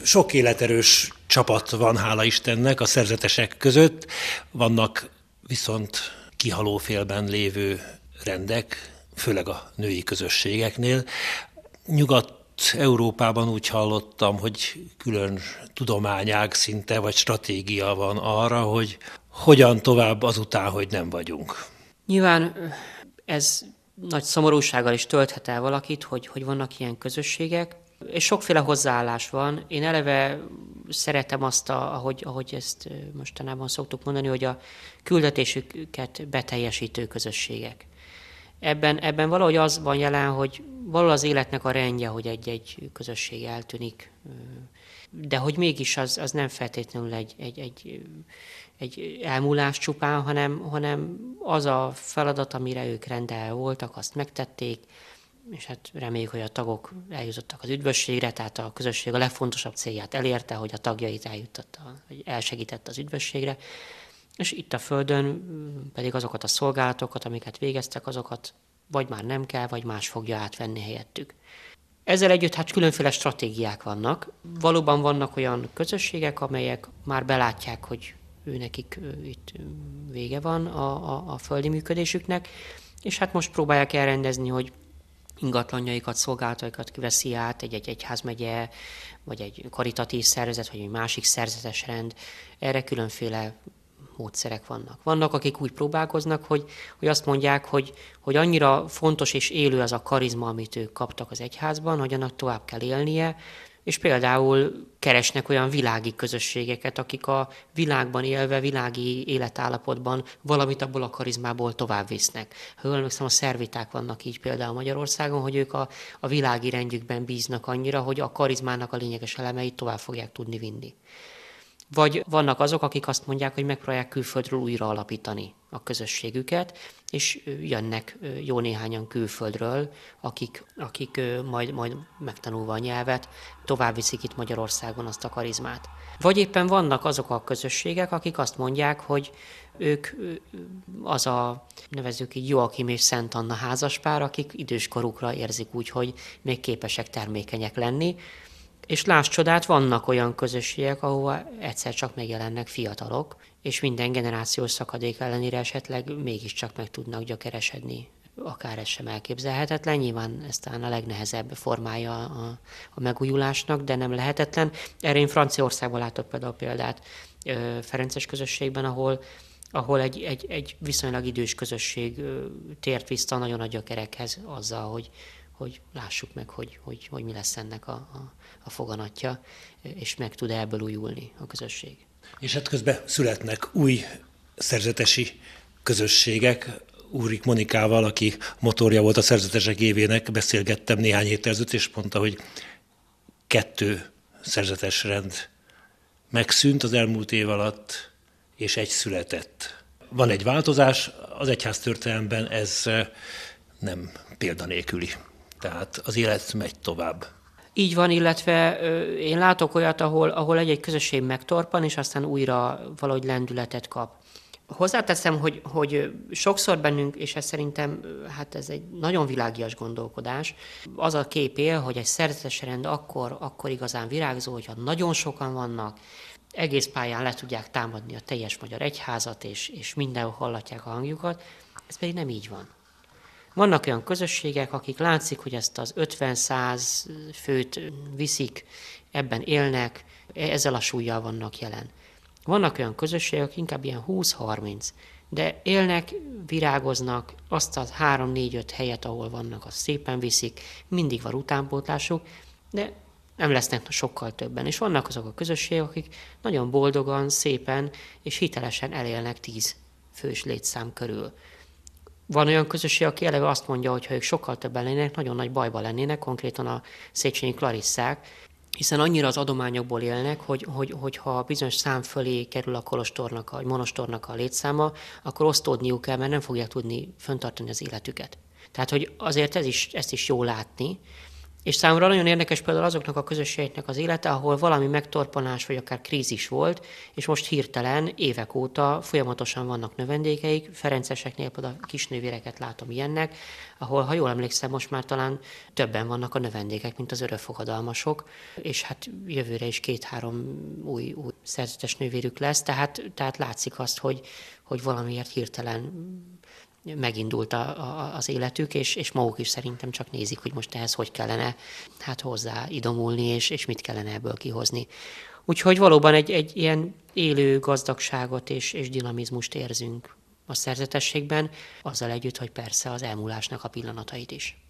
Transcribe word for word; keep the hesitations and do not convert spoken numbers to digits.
Sok életerős csapat van, hála Istennek, a szerzetesek között. Vannak viszont kihalófélben lévő rendek, főleg a női közösségeknél. Nyugat-Európában úgy hallottam, hogy külön tudományág szinte, vagy stratégia van arra, hogy hogyan tovább azután, hogy nem vagyunk. Nyilván ez nagy szomorúsággal is tölthet el valakit, hogy, hogy vannak ilyen közösségek, és sokféle hozzáállás van. Én eleve szeretem azt, a, ahogy, ahogy ezt mostanában szoktuk mondani, hogy a küldetésüket beteljesítő közösségek. Ebben, ebben valahogy az van jelen, hogy valahol az életnek a rendje, hogy egy-egy közösség eltűnik, de hogy mégis az, az nem feltétlenül egy, egy, egy, egy elmúlás csupán, hanem, hanem az a feladat, amire ők rendelve voltak, azt megtették, és hát reméljük, hogy a tagok eljutottak az üdvösségre, tehát a közösség a legfontosabb célját elérte, hogy a tagjait eljuttatta, hogy elsegített az üdvösségre, és itt a Földön pedig azokat a szolgálatokat, amiket végeztek, azokat vagy már nem kell, vagy más fogja átvenni helyettük. Ezzel együtt hát különféle stratégiák vannak. Valóban vannak olyan közösségek, amelyek már belátják, hogy őnekik itt vége van a, a, a földi működésüknek, és hát most próbálják elrendezni, hogy ingatlanjaikat, szolgálataikat veszi át egy-egy egyházmegye, vagy egy karitatív szervezet, vagy egy másik szerzetes rend. Erre különféle módszerek vannak. Vannak, akik úgy próbálkoznak, hogy, hogy azt mondják, hogy, hogy annyira fontos és élő az a karizma, amit ők kaptak az egyházban, hogy annak tovább kell élnie, és például keresnek olyan világi közösségeket, akik a világban élve, világi életállapotban valamit abból a karizmából tovább visznek. Ha jól emlékszem, a szerviták vannak így például Magyarországon, hogy ők a, a világi rendjükben bíznak annyira, hogy a karizmának a lényeges elemeit tovább fogják tudni vinni. Vagy vannak azok, akik azt mondják, hogy megpróbálják külföldről újra alapítani a közösségüket, és jönnek jó néhányan külföldről, akik, akik majd, majd megtanulva a nyelvet, tovább viszik itt Magyarországon azt a karizmát. Vagy éppen vannak azok a közösségek, akik azt mondják, hogy ők az a, nevezzük így, Joachim és Szent Anna házaspár, akik időskorukra érzik úgy, hogy még képesek termékenyek lenni. És láss csodát, vannak olyan közösségek, ahova egyszer csak megjelennek fiatalok, és minden generációs szakadék ellenére esetleg mégiscsak meg tudnak gyökeresedni. Akár ez sem elképzelhetetlen, nyilván ez talán a legnehezebb formája a, a megújulásnak, de nem lehetetlen. Erre én Franciaországban látok például példát ferences közösségben, ahol, ahol egy, egy, egy viszonylag idős közösség tért vissza nagyon nagy gyökerekhez azzal, hogy hogy lássuk meg, hogy, hogy, hogy mi lesz ennek a, a, a foganatja, és meg tud ebből újulni a közösség. És hát közben születnek új szerzetesi közösségek. Úrik Monikával, aki motorja volt a szerzetesek évének, beszélgettem néhány héttel ezelőtt, és mondta, hogy kettő szerzetes rend megszűnt az elmúlt év alatt, és egy született. Van egy változás, az egyháztörténelemben ez nem példanélküli. Tehát az élet megy tovább. Így van, illetve én látok olyat, ahol, ahol egy-egy közösség megtorpan, és aztán újra valahogy lendületet kap. Hozzáteszem, hogy, hogy sokszor bennünk, és ez szerintem hát ez egy nagyon világias gondolkodás, az a kép él, hogy egy szerzetes rend akkor, akkor igazán virágzó, hogyha nagyon sokan vannak, egész pályán le tudják támadni a teljes magyar egyházat, és, és mindenhol hallatják a hangjukat. Ez pedig nem így van. Vannak olyan közösségek, akik látszik, hogy ezt az ötven-száz főt viszik, ebben élnek, ezzel a súllyal vannak jelen. Vannak olyan közösségek, akik inkább ilyen húsz-harminc, de élnek, virágoznak, azt a három-négy-öt helyet, ahol vannak, azt szépen viszik, mindig van utánpótlásuk, de nem lesznek sokkal többen. És vannak azok a közösségek, akik nagyon boldogan, szépen és hitelesen elélnek tíz fős létszám körül. Van olyan közösség, aki eleve azt mondja, hogy ha ők sokkal többen lennének, nagyon nagy bajba lennének, konkrétan a Széchenyi Klarisszák, hiszen annyira az adományokból élnek, hogy, hogy, hogy ha bizonyos szám fölé kerül a kolostornak, a monostornak a létszáma, akkor osztódniuk kell, mert nem fogják tudni fenntartani az életüket. Tehát, hogy azért ez is, ezt is jó látni, És számomra nagyon érdekes például azoknak a közösségeknek az élete, ahol valami megtorpanás vagy akár krízis volt, és most hirtelen évek óta folyamatosan vannak növendékeik. Ferenceseknél például a kisnővéreket látom ilyennek, ahol, ha jól emlékszem, most már talán többen vannak a növendékek, mint az örökfogadalmasok, és hát jövőre is két-három új, új szerzetes nővérük lesz, tehát, tehát látszik azt, hogy, hogy valamiért hirtelen megindult a, a, az életük, és, és maguk is szerintem csak nézik, hogy most ehhez hogy kellene hát hozzá idomulni, és, és mit kellene ebből kihozni. Úgyhogy valóban egy, egy ilyen élő gazdagságot és, és dinamizmust érzünk a szerzetességben, azzal együtt, hogy persze az elmúlásnak a pillanatait is.